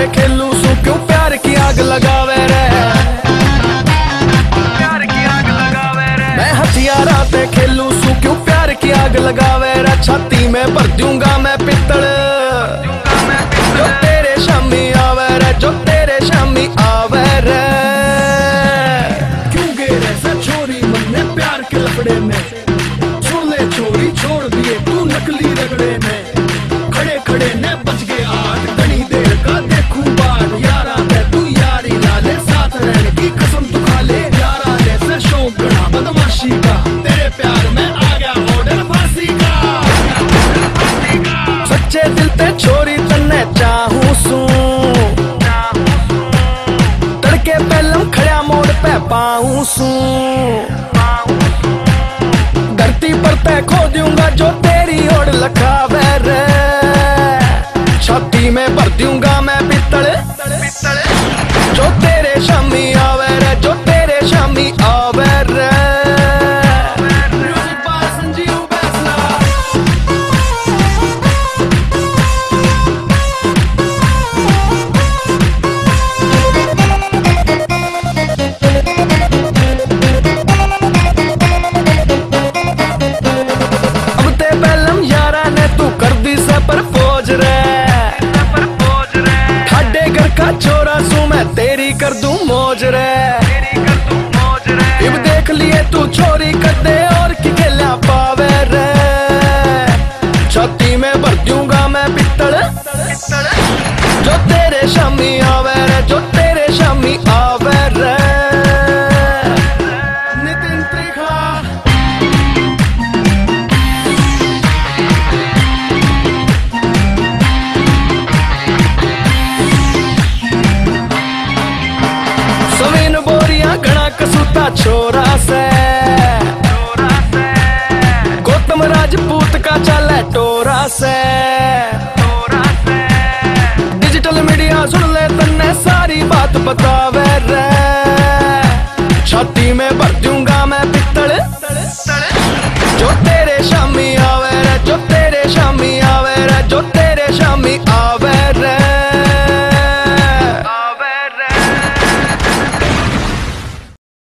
पे खेलू सू क्यों प्यार की आग लगावे रे, प्यार की आग लगावे रे। मैं हथियारा पे खेलू सू क्यों प्यार की आग लगावे रे। छाती में भर दूंगा मैं पित्तल, जो तेरे शामी आवे रे, जो तेरे शामी आवे रे। क्यों गे रे छोरी मन्ने प्यार के लफड़े में, छोड़ ले छोरी छोड़ दिए तू नकली रगड़े में। खड़े खड़े ने बच गए आठ, घनी देर का देखू बाट। यारा दे तू यारी लाले, साथ रहने की कसम तू खा ले। यारा दे से शौक गड़ा बदमाशी का, तेरे प्यार में आ गया ऑर्डर फांसी का। सच्चे दिल ते छोरी तन्ने चाहूं सू, तड़के पहलम खड़ा मोड़ पे पाऊं सू। धरती पर तय खो दूंगा जो तेरी ओर लखावे रे। छाती में भर दूंगा मैं पित्तल, जो तेरे शामी आवे रे, जो तेरे शामी आवे रे। छोरा सू मैं तेरी कर दूं मौज रे, इब देख लिए तू छोरी कर दे और की खेला पावे रे। छाती में भर दूंगा मैं पित्तल, जो तेरे शामी आवे रे, जो तेरे शामी आवे रे। नितिन त्रिखा घना कसूता छोरा से, गौतम राजपूत का चले टोरा से। डिजिटल मीडिया सुन ले तन्ने सारी बात बता